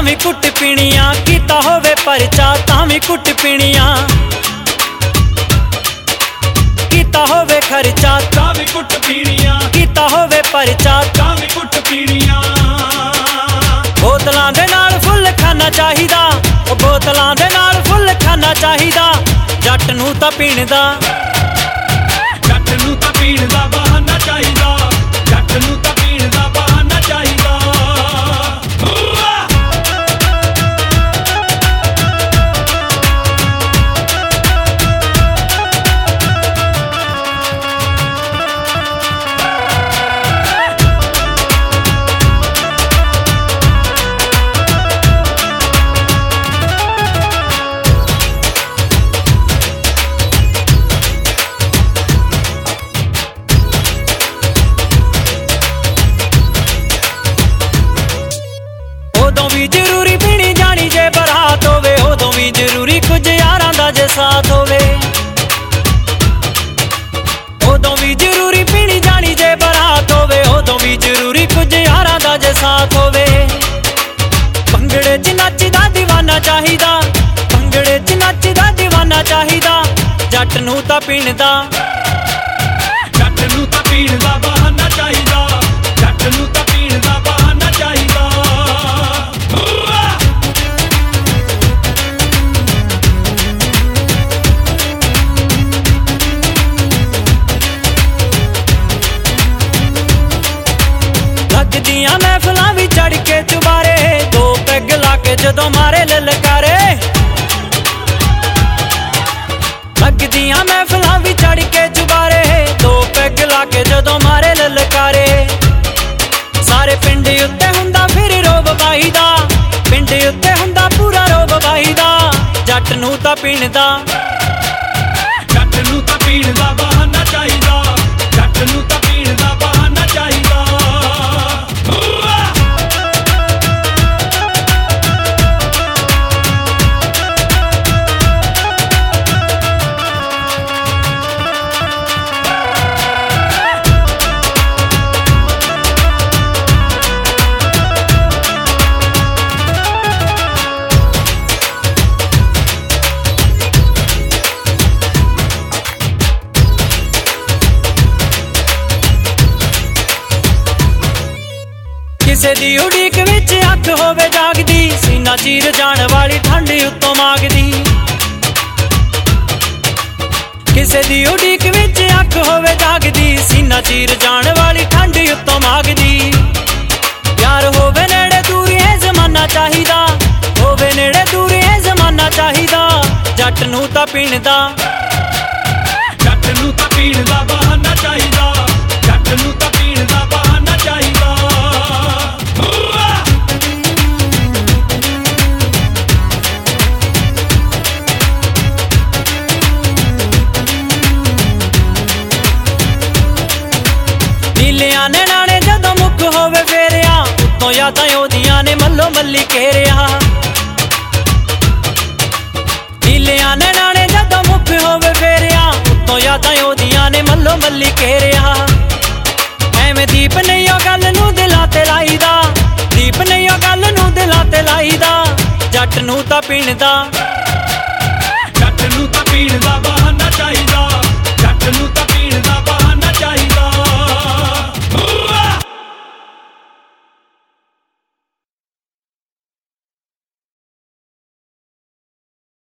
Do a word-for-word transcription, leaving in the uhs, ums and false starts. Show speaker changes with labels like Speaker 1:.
Speaker 1: भी कुट पीणियां, कीता होवे परचा तां भी कुट पीणियां, कीता होवे खर्चा
Speaker 2: तां भी कुट पीणियां,
Speaker 1: कीता होवे परचा
Speaker 2: तां भी कुट पीणियां।
Speaker 1: बोतलां दे नाल फुल खाना चाहिदा, ओ बोतलां दे नाल फुल खाना चाहिदा, जट नूं तां पीण दा,
Speaker 2: जट नूं तां पीण दा बहाना चाहिदा, जट नूं तां पीण दा बहाना चाहिदा।
Speaker 1: उदों भी जरूरी पीनी जानी जे बरात होवे, उदों भी जरूरी कुछ यारां दा जे साथ होवे, उदों भी जरूरी पीनी जानी जे बरात होवे, उदों भी जरूरी कुछ यारां दा जे साथ होवे। भंगड़े च नचदा दीवाना चाहिदा, भंगड़े च नचदा दीवाना चाहिदा, जट नूं तां पीण दा,
Speaker 2: जट नूं तां पीण दा बहाना चाहिदा, जट नूं तां पीण दा बहाना चाहिदा।
Speaker 1: लगदियां महफिलां भी चढ़ के चुबारे, दो पैग ला के जदों मारे ललकारे, लगदियां महफिलां भी चढ़ के चुबारे, दो पैग ला के जदों मारे ललकारे। सारे पिंड उत्ते हुंदा फिर रोब बाई दा, पिंड उत्ते हुंदा पूरा रोब बाई दा, जट नूं तां पीण दा,
Speaker 2: जट नूं तां पीण दा बहाना चाहिदा, जट नूं तां पीण दा बहाना चाहिदा।
Speaker 1: किसे दी उड़ीक विच अख होवे जागदी, सीना चीर जाण वाली ठंड उत्तों मांगदी, किसे दी उड़ीक विच अख होवे जागदी, सीना चीर जाण वाली ठंड उत्तों मांगदी। प्यार होवे नेड़े दूरी है जमाना चाहिदा, होवे नेड़े दूरी है जमाना चाहिदा, जट नूं तां पीण दा,
Speaker 2: जट नूं तां पीण दा बहाना चाहिदा, जट नूं तां पीण दा बहाना चाहिदा।
Speaker 1: नीलियां ने नाने जदों मुख होवे फेरिया, उत्तों यादां ओदियां ने मल्लो मल्ली घेरिया, नीलियां ने नाने जदों मुख होवे फेरिया, उत्तों यादां ओदियां ने मल्लो मल्ली घेरिया। एवें दीप नहीं ओ गल नूं दिलां ते लाईदा, दीप नहीं ओ गल नूं दिलां ते लाईदा, जट नूं तां पीण दा,